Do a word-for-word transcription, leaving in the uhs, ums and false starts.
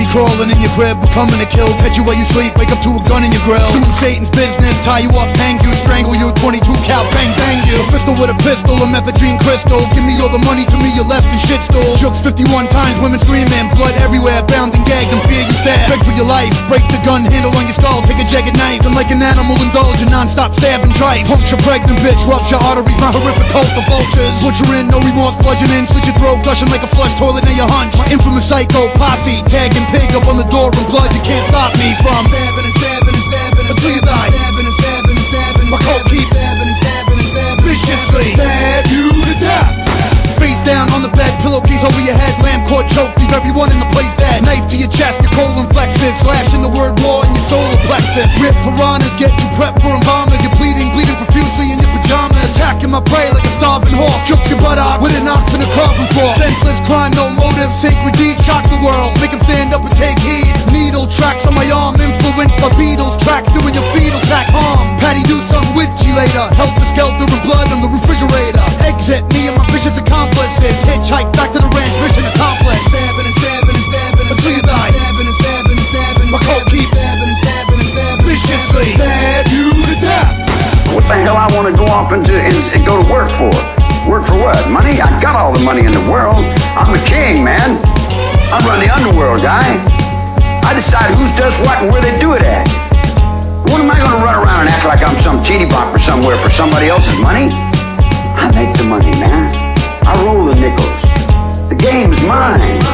crawling in your crib, becoming a kill. Catch you while you sleep, wake up to a gun in your grill. Doing Satan's business, tie you up, hang you, strangle you. Twenty-two cal, bang bang you. A fistol with a pistol, a methadone crystal. Give me all the money, to me you're less than shit stool. Jokes fifty-one times, women screaming, blood everywhere, bound and gagged and fear you stab. Beg for your life, break the gun handle on your skull. Take a jagged knife, and like an animal indulge in non-stop stabbing tripe. Puncture pregnant bitch, rupture arteries, my horrific cult of vultures. Butchering, no remorse, bludgeon in, slit your throat, gushing like a flush toilet near your hunch. My infamous psycho posse, tagging pig up on the door in blood. You can't stop me from stabbing and stabbing and stabbing until you die. Stabbing and stabbing and stabbing. My cult keeps stabbing and stabbing and stabbing viciously. Stab you to death. Face down on the bed, pillowcase over your head, lamb cord choke, leave everyone in the place dead. Knife to your chest, your colon flexes, slashing the word war in your solar plexus. Rip piranhas, get you prepped for embalmers. You're bleeding, bleeding profusely in your pajamas. Attacking my prey like a starving hawk, jukes your buttock with an ox in a coffin for. Senseless crime, no motive, sacred deed, shock the world, make them stand up and take heed. Needle tracks on my arm, influenced by Beatles tracks, doing your fetal sack harm. Patty do something with you later, helter skelter and blood on the refrigerator. Exit me and my vicious accomplices, hitchhike back to the ranch, mission accomplished. Stabbing and stabbing and stabbing until you die. Stabbing and stabbing and stabbing. My cult keeps stabbing and stabbing and stabbing viciously. Stab you to death. What the hell I want to go off into and, and go to work for? Work for what? Money? I got all the money in the world. I'm the king, man. I run the underworld, guy. I decide who does what and where they do it at. What am I going to run around and act like I'm some titty bopper somewhere for somebody else's money? I make the money, man. I roll the nickels. The game's mine.